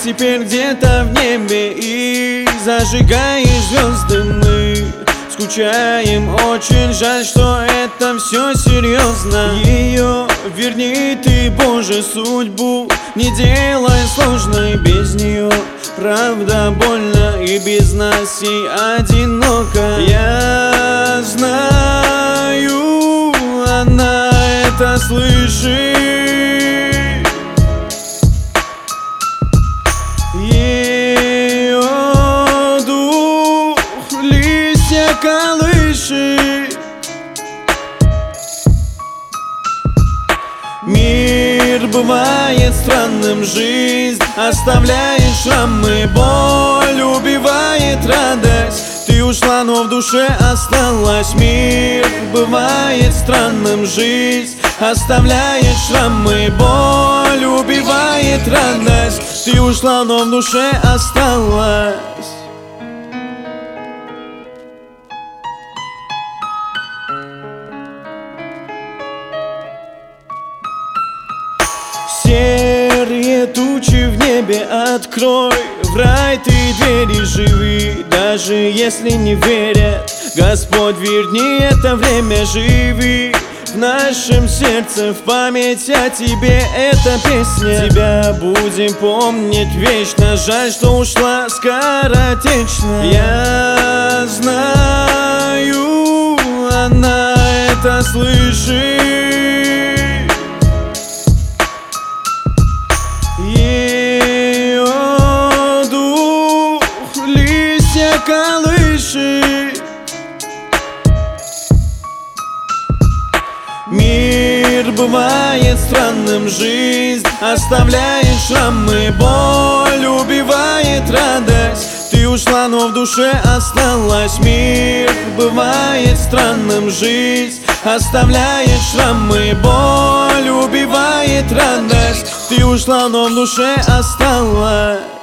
теперь где-то в небе и зажигаешь звезды мы. Скучаем, очень жаль, что это все серьезно. Ее верни ты, Боже, судьбу не делай сложной без нее. Правда больно и без нас ей одиноко. Я знаю, она это слышит. Ее дух листья колышет. Мир бывает странным, жизнь оставляет шрамы, боль убивает радость. Ты ушла, но в душе осталась. Мир бывает странным, жизнь оставляет шрамы, боль убивает радость. Ты ушла, но в душе осталась. Серые тучи в небе открой, в рай ты двери живи. Даже если не верят, Господь, верни это время, живи. В нашем сердце в память о тебе эта песня. Тебя будем помнить вечно, жаль, что ушла скоротечно. Я знаю, она это слышит. Ее дух листья колышет. Мир бывает странным, жизнь оставляет шрамы, боль убивает радость. Ты ушла, но в душе осталась. Мир бывает странным, жизнь оставляет шрамы, боль убивает радость. Ты ушла, но в душе осталась.